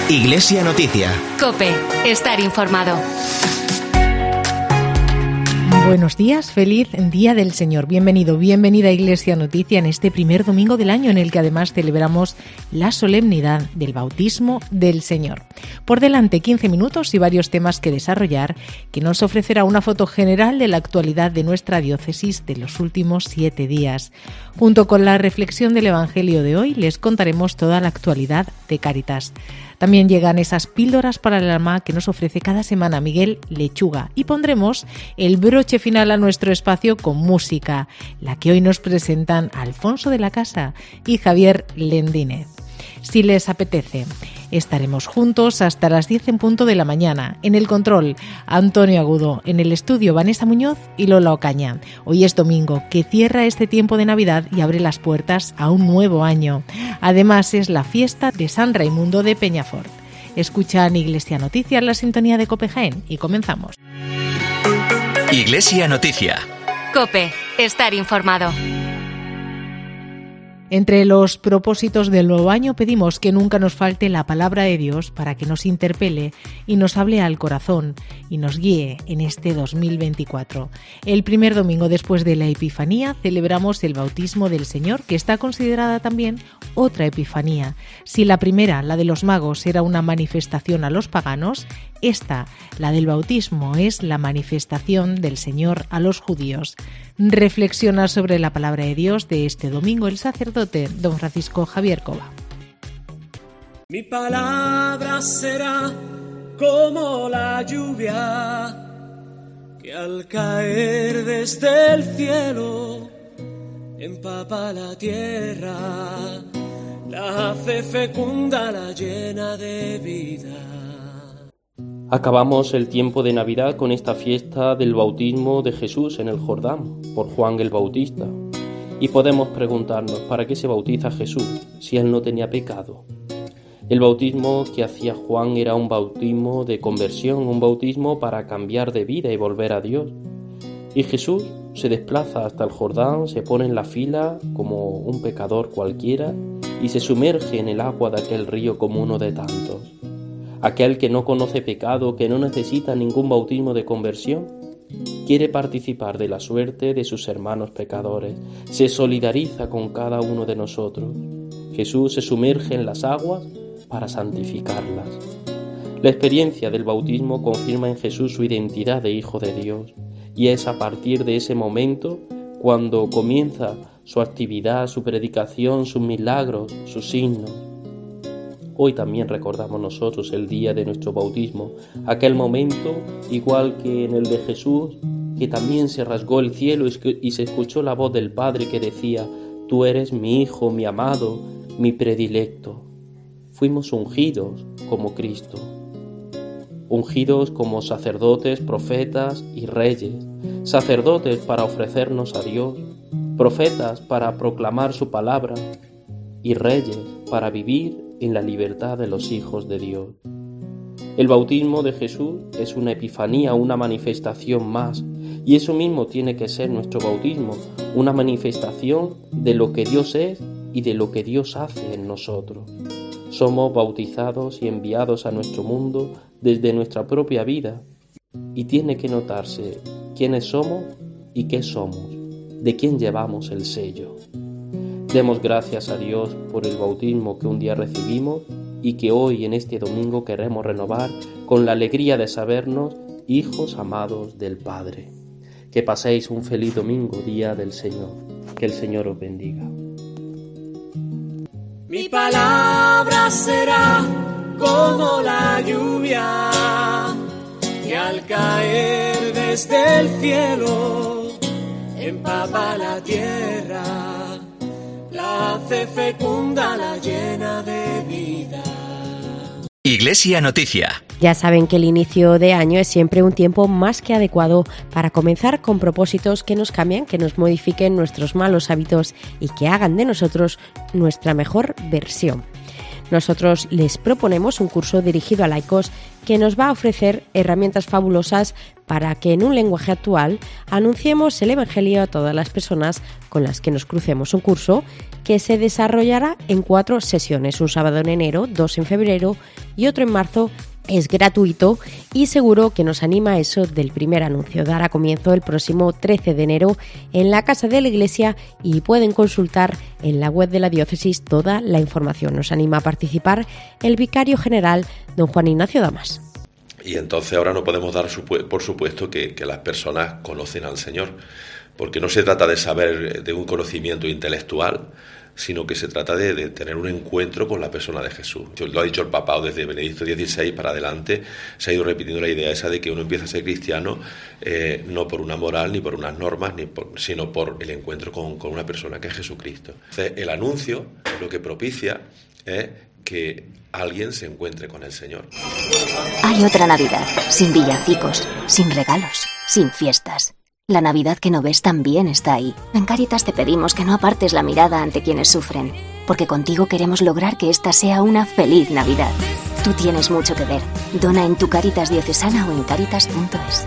Iglesia Noticia. COPE. Estar informado. Buenos días, feliz Día del Señor. Bienvenido, bienvenida a Iglesia Noticia en este primer domingo del año en el que además celebramos la solemnidad del bautismo del Señor. Por delante 15 minutos y varios temas que desarrollar que nos ofrecerá una foto general de la actualidad de nuestra diócesis de los últimos 7 días. Junto con la reflexión del Evangelio de hoy les contaremos toda la actualidad de Cáritas. También llegan esas píldoras para el alma que nos ofrece cada semana Miguel Lechuga y pondremos el broche final a nuestro espacio con música, la que hoy nos presentan Alfonso de la Casa y Javier Lendínez. Si les apetece, estaremos juntos hasta las 10 en punto de la mañana. En el control, Antonio Agudo. En el estudio, Vanessa Muñoz y Lola Ocaña. Hoy es domingo, que cierra este tiempo de Navidad y abre las puertas a un nuevo año. Además, es la fiesta de San Raimundo de Peñafort. Escuchan Iglesia Noticia en la sintonía de COPE Jaén y comenzamos. Iglesia Noticia. COPE. Estar informado. Entre los propósitos del nuevo año pedimos que nunca nos falte la palabra de Dios para que nos interpele y nos hable al corazón y nos guíe en este 2024. El primer domingo después de la Epifanía celebramos el bautismo del Señor, que está considerada también otra Epifanía. Si la primera, la de los magos, era una manifestación a los paganos, esta, la del bautismo, es la manifestación del Señor a los judíos. Reflexiona sobre la palabra de Dios de este domingo el sacerdote don Francisco Javier Cova. Mi palabra será como la lluvia que al caer desde el cielo empapa la tierra, la hace fecunda, la llena de vida. Acabamos el tiempo de Navidad con esta fiesta del bautismo de Jesús en el Jordán por Juan el Bautista. Y podemos preguntarnos, ¿para qué se bautiza Jesús si él no tenía pecado? El bautismo que hacía Juan era un bautismo de conversión, un bautismo para cambiar de vida y volver a Dios. Y Jesús se desplaza hasta el Jordán, se pone en la fila como un pecador cualquiera y se sumerge en el agua de aquel río como uno de tantos. Aquel que no conoce pecado, que no necesita ningún bautismo de conversión, quiere participar de la suerte de sus hermanos pecadores, se solidariza con cada uno de nosotros. Jesús se sumerge en las aguas para santificarlas. La experiencia del bautismo confirma en Jesús su identidad de Hijo de Dios, y es a partir de ese momento cuando comienza su actividad, su predicación, sus milagros, sus signos. Hoy también recordamos nosotros el día de nuestro bautismo, aquel momento, igual que en el de Jesús, que también se rasgó el cielo y se escuchó la voz del Padre que decía: «Tú eres mi Hijo, mi amado, mi predilecto». Fuimos ungidos como Cristo, ungidos como sacerdotes, profetas y reyes, sacerdotes para ofrecernos a Dios, profetas para proclamar su palabra y reyes para vivir en la libertad de los hijos de Dios. El bautismo de Jesús es una epifanía, una manifestación más, y eso mismo tiene que ser nuestro bautismo, una manifestación de lo que Dios es y de lo que Dios hace en nosotros. Somos bautizados y enviados a nuestro mundo desde nuestra propia vida, y tiene que notarse quiénes somos y qué somos, de quién llevamos el sello. Demos gracias a Dios por el bautismo que un día recibimos y que hoy en este domingo queremos renovar con la alegría de sabernos hijos amados del Padre. Que paséis un feliz domingo, día del Señor. Que el Señor os bendiga. Mi palabra será como la lluvia que al caer desde el cielo empapa la tierra, la hace fecunda, la llena de vida. Iglesia Noticia. Ya saben que el inicio de año es siempre un tiempo más que adecuado para comenzar con propósitos que nos cambien, que nos modifiquen nuestros malos hábitos y que hagan de nosotros nuestra mejor versión. Nosotros les proponemos un curso dirigido a laicos que nos va a ofrecer herramientas fabulosas para que en un lenguaje actual anunciemos el Evangelio a todas las personas con las que nos crucemos. Un curso que se desarrollará en 4 sesiones, un sábado en enero, 2 en febrero y otro en marzo. Es gratuito y seguro que nos anima eso del primer anuncio. Dará comienzo el próximo 13 de enero en la Casa de la Iglesia y pueden consultar en la web de la diócesis toda la información. Nos anima a participar el vicario general, don Juan Ignacio Damas. Y entonces ahora no podemos dar por supuesto que las personas conocen al Señor, porque no se trata de saber de un conocimiento intelectual, sino que se trata de tener un encuentro con la persona de Jesús. Lo ha dicho el Papa, desde Benedicto XVI para adelante se ha ido repitiendo la idea esa de que uno empieza a ser cristiano no por una moral ni por unas normas, sino por el encuentro con una persona que es Jesucristo. Entonces, el anuncio lo que propicia es que alguien se encuentre con el Señor. Hay otra Navidad, sin villancicos, sin regalos, sin fiestas. La Navidad que no ves también está ahí. En Cáritas te pedimos que no apartes la mirada ante quienes sufren, porque contigo queremos lograr que esta sea una feliz Navidad. Tú tienes mucho que ver. Dona en tu Cáritas diocesana o en cáritas.es.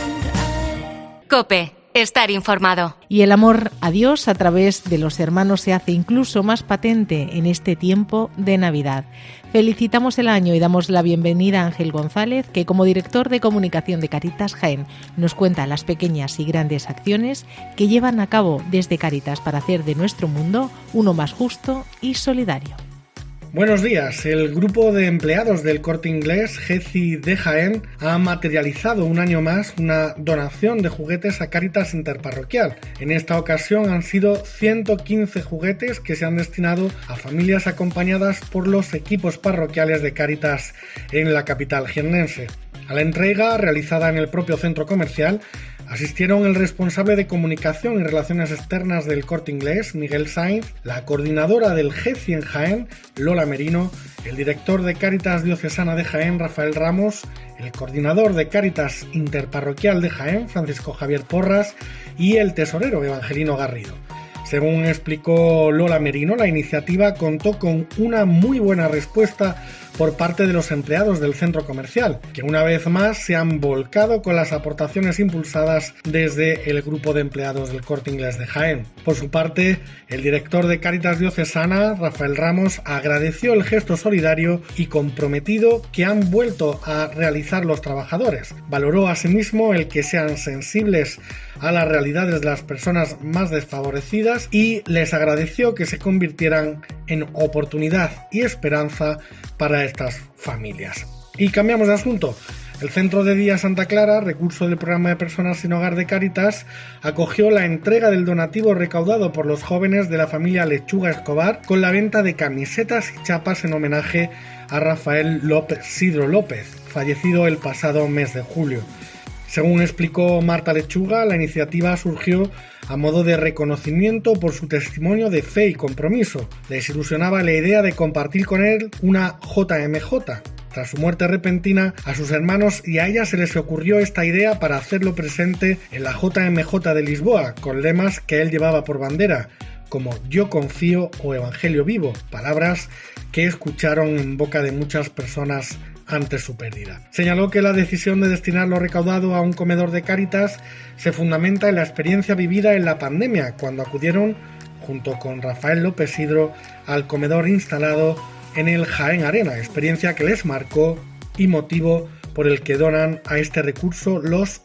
COPE. Estar informado. Y el amor a Dios a través de los hermanos se hace incluso más patente en este tiempo de Navidad. Felicitamos el año y damos la bienvenida a Ángel González, que como director de comunicación de Cáritas Jaén nos cuenta las pequeñas y grandes acciones que llevan a cabo desde Cáritas para hacer de nuestro mundo uno más justo y solidario. Buenos días. El grupo de empleados del Corte Inglés, GECI de Jaén, ha materializado un año más una donación de juguetes a Cáritas Interparroquial. En esta ocasión han sido 115 juguetes que se han destinado a familias acompañadas por los equipos parroquiales de Cáritas en la capital jiennense. A la entrega, realizada en el propio centro comercial, asistieron el responsable de comunicación y relaciones externas del Corte Inglés, Miguel Sainz, la coordinadora del GECI en Jaén, Lola Merino, el director de Cáritas Diocesana de Jaén, Rafael Ramos, el coordinador de Cáritas Interparroquial de Jaén, Francisco Javier Porras, y el tesorero, Evangelino Garrido. Según explicó Lola Merino, la iniciativa contó con una muy buena respuesta por parte de los empleados del centro comercial, que una vez más se han volcado con las aportaciones impulsadas desde el grupo de empleados del Corte Inglés de Jaén. Por su parte, el director de Cáritas Diocesana, Rafael Ramos, agradeció el gesto solidario y comprometido que han vuelto a realizar los trabajadores. Valoró asimismo el que sean sensibles a las realidades de las personas más desfavorecidas y les agradeció que se convirtieran en oportunidad y esperanza para estas familias. Y cambiamos de asunto. El Centro de Día Santa Clara, recurso del programa de personas sin hogar de Cáritas, acogió la entrega del donativo recaudado por los jóvenes de la familia Lechuga Escobar con la venta de camisetas y chapas en homenaje a Rafael Sidro López, fallecido el pasado mes de julio. Según explicó Marta Lechuga, la iniciativa surgió a modo de reconocimiento por su testimonio de fe y compromiso. Les ilusionaba la idea de compartir con él una JMJ. Tras su muerte repentina, a sus hermanos y a ella se les ocurrió esta idea para hacerlo presente en la JMJ de Lisboa, con lemas que él llevaba por bandera, como Yo confío o Evangelio vivo, palabras que escucharon en boca de muchas personas ante su pérdida. Señaló que la decisión de destinar lo recaudado a un comedor de Cáritas se fundamenta en la experiencia vivida en la pandemia, cuando acudieron, junto con Rafael López Sidro, al comedor instalado en el Jaén Arena, experiencia que les marcó y motivo por el que donan a este recurso los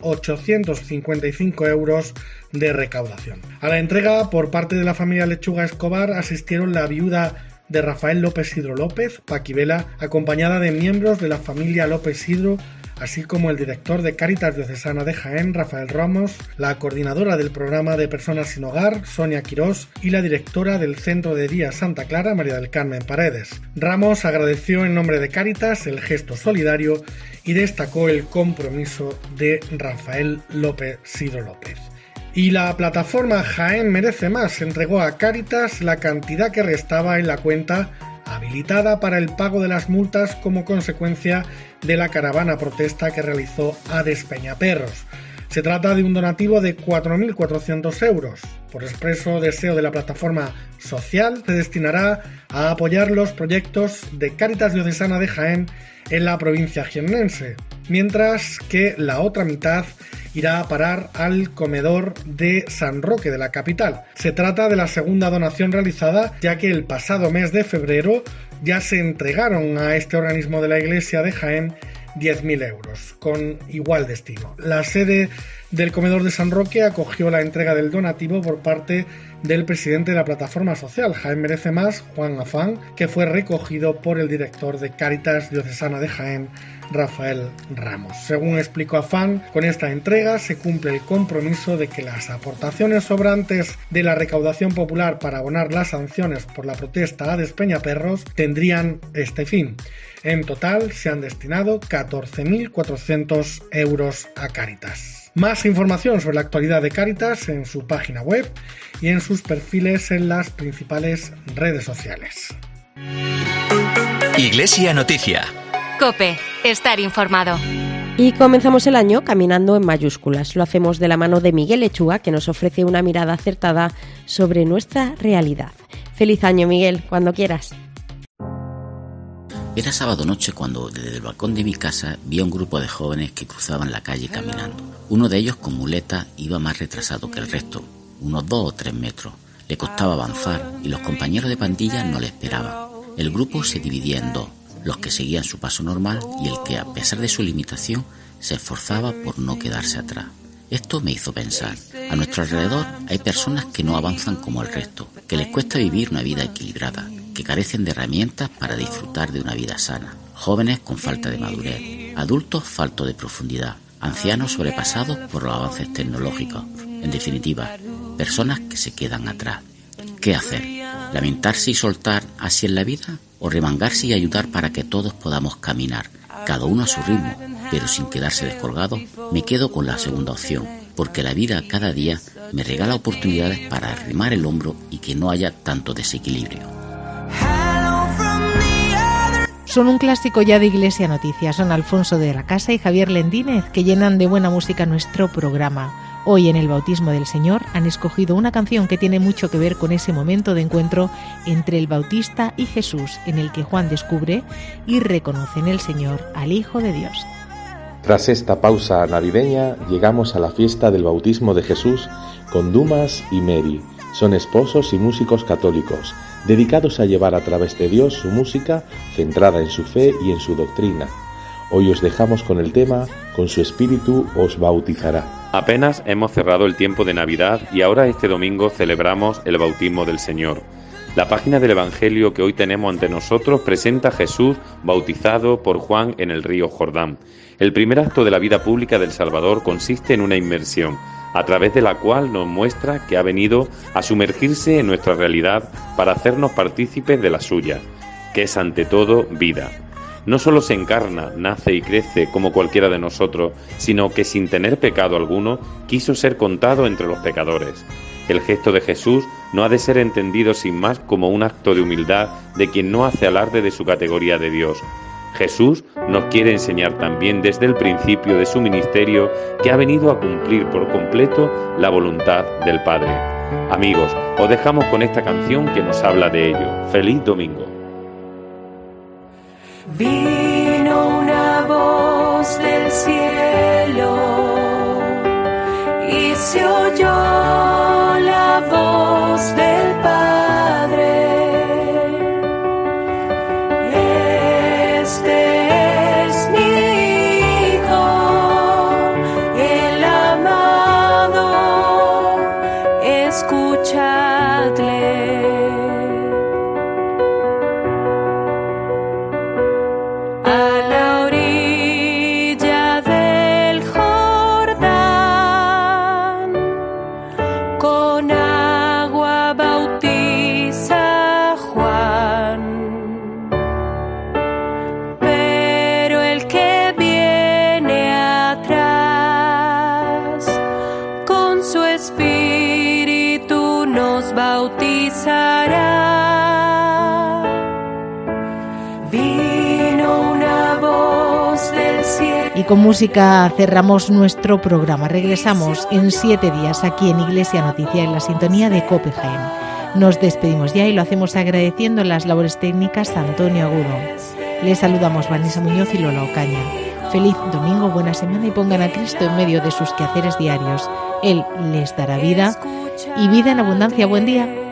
855 euros de recaudación. A la entrega por parte de la familia Lechuga Escobar asistieron la viuda de Rafael López Sidro López, Paquivela, acompañada de miembros de la familia López Sidro, así como el director de Cáritas Diocesana de Jaén, Rafael Ramos, la coordinadora del programa de personas sin hogar, Sonia Quirós, y la directora del Centro de Día Santa Clara, María del Carmen Paredes. Ramos agradeció en nombre de Cáritas el gesto solidario y destacó el compromiso de Rafael López Sidro López. Y la plataforma Jaén Merece Más entregó a Cáritas la cantidad que restaba en la cuenta habilitada para el pago de las multas como consecuencia de la caravana protesta que realizó Ades Peñaperros. Se trata de un donativo de 4.400 euros. Por expreso deseo de la plataforma social, se destinará a apoyar los proyectos de Cáritas Diocesana de Jaén en la provincia jiennense, mientras que la otra mitad irá a parar al comedor de San Roque de la capital. Se trata de la segunda donación realizada, ya que el pasado mes de febrero ya se entregaron a este organismo de la Iglesia de Jaén 10.000 euros, con igual destino. La sede del comedor de San Roque acogió la entrega del donativo por parte del presidente de la plataforma social, Jaén Merece Más, Juan Afán, que fue recogido por el director de Cáritas Diocesana de Jaén, Rafael Ramos. Según explicó Afán, con esta entrega se cumple el compromiso de que las aportaciones sobrantes de la recaudación popular para abonar las sanciones por la protesta a Despeñaperros tendrían este fin. En total se han destinado 14.400 euros a Cáritas. Más información sobre la actualidad de Cáritas en su página web y en sus perfiles en las principales redes sociales. Iglesia Noticia. COPE. Estar informado. Y comenzamos el año caminando en mayúsculas. Lo hacemos de la mano de Miguel Lechuga, que nos ofrece una mirada acertada sobre nuestra realidad. Feliz año, Miguel, cuando quieras. Era sábado noche cuando desde el balcón de mi casa vi a un grupo de jóvenes que cruzaban la calle caminando. Uno de ellos con muleta iba más retrasado que el resto, unos 2 o 3 metros. Le costaba avanzar y los compañeros de pandilla no le esperaban. El grupo se dividía en dos, los que seguían su paso normal y el que, a pesar de su limitación, se esforzaba por no quedarse atrás. Esto me hizo pensar, a nuestro alrededor hay personas que no avanzan como el resto, que les cuesta vivir una vida equilibrada, que carecen de herramientas para disfrutar de una vida sana, jóvenes con falta de madurez, adultos faltos de profundidad, ancianos sobrepasados por los avances tecnológicos, en definitiva, personas que se quedan atrás. ¿Qué hacer? ¿Lamentarse y soltar así en la vida? ¿O remangarse y ayudar para que todos podamos caminar, cada uno a su ritmo, pero sin quedarse descolgados? Me quedo con la segunda opción, porque la vida cada día me regala oportunidades para arrimar el hombro y que no haya tanto desequilibrio. Son un clásico ya de Iglesia Noticia. Son Alfonso de la Casa y Javier Lendínez, que llenan de buena música nuestro programa. Hoy en el Bautismo del Señor han escogido una canción que tiene mucho que ver con ese momento de encuentro entre el Bautista y Jesús, en el que Juan descubre y reconoce en el Señor al Hijo de Dios. Tras esta pausa navideña, llegamos a la fiesta del bautismo de Jesús con Dumas y Mary. Son esposos y músicos católicos, dedicados a llevar a través de Dios su música centrada en su fe y en su doctrina. Hoy os dejamos con el tema «Con su espíritu os bautizará». Apenas hemos cerrado el tiempo de Navidad y ahora este domingo celebramos el bautismo del Señor. La página del Evangelio que hoy tenemos ante nosotros presenta a Jesús bautizado por Juan en el río Jordán. El primer acto de la vida pública del Salvador consiste en una inmersión, a través de la cual nos muestra que ha venido a sumergirse en nuestra realidad para hacernos partícipes de la suya, que es ante todo vida. No solo se encarna, nace y crece como cualquiera de nosotros, sino que sin tener pecado alguno, quiso ser contado entre los pecadores. El gesto de Jesús no ha de ser entendido sin más como un acto de humildad de quien no hace alarde de su categoría de Dios. Jesús nos quiere enseñar también desde el principio de su ministerio que ha venido a cumplir por completo la voluntad del Padre. Amigos, os dejamos con esta canción que nos habla de ello. ¡Feliz domingo! Vino una voz del cielo y se oyó la voz del Padre. Este es mi Hijo, el amado, escuchadle. A la orilla del Jordán con música cerramos nuestro programa. Regresamos en 7 días aquí en Iglesia Noticia, en la sintonía de COPE Jaén. Nos despedimos ya y lo hacemos agradeciendo las labores técnicas a Antonio Agudo. Les saludamos Vanessa Muñoz y Lola Ocaña. Feliz domingo, buena semana y pongan a Cristo en medio de sus quehaceres diarios. Él les dará vida y vida en abundancia. Buen día.